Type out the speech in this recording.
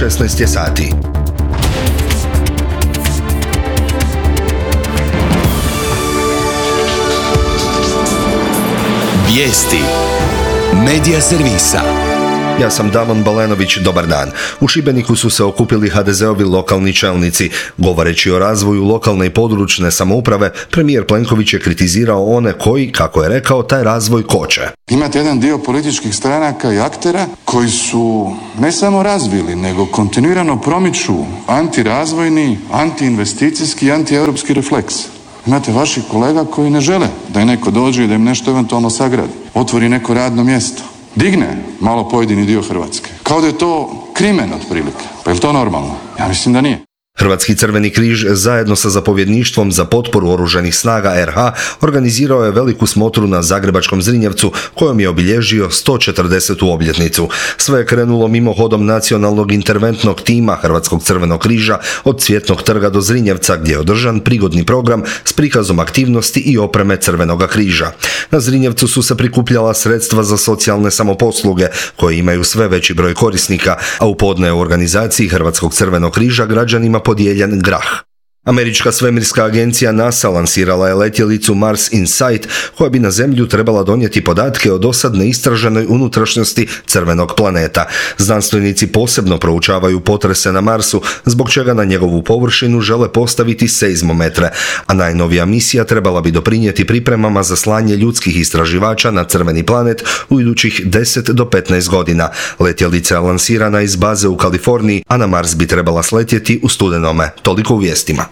16 je sati. Vijesti Medija servisa. Ja sam Damon Balenović, dobar dan. U Šibeniku su se okupili HDZ-ovi lokalni čelnici. Govoreći o razvoju lokalne i područne samouprave, premijer Plenković je kritizirao one koji, kako je rekao, taj razvoj koče. Imate jedan dio političkih stranaka i aktera koji su ne samo razvili, nego kontinuirano promiču antirazvojni, antiinvesticijski i antieuropski refleks. Imate vaših kolega koji ne žele da je neko dođe i da im nešto eventualno sagradi, otvori neko radno mjesto, digne malo pojedini dio Hrvatske. Kao da je to krimen otprilike. Pa je li to normalno? Ja mislim da nije. Hrvatski Crveni križ zajedno sa zapovjedništvom za potporu oružanih snaga RH organizirao je veliku smotru na zagrebačkom Zrinjevcu kojom je obilježio 140. obljetnicu. Sve je krenulo mimohodom nacionalnog interventnog tima Hrvatskog Crvenog križa od Cvjetnog trga do Zrinjevca gdje je održan prigodni program s prikazom aktivnosti i opreme Crvenoga križa. Na Zrinjevcu su se prikupljala sredstva za socijalne samoposluge koje imaju sve veći broj korisnika, a u podne u organizaciji Hrvatskog Crvenog križa građanima podijeljen grah. Američka svemirska agencija NASA lansirala je letjelicu Mars Insight koja bi na Zemlju trebala donijeti podatke o dosad neistraženoj unutrašnjosti crvenog planeta. Znanstvenici posebno proučavaju potrese na Marsu, zbog čega na njegovu površinu žele postaviti seizmometre, a najnovija misija trebala bi doprinijeti pripremama za slanje ljudskih istraživača na crveni planet u idućih 10 do 15 godina. Letjelica je lansirana iz baze u Kaliforniji, a na Mars bi trebala sletjeti u studenome. Toliko u vijestima.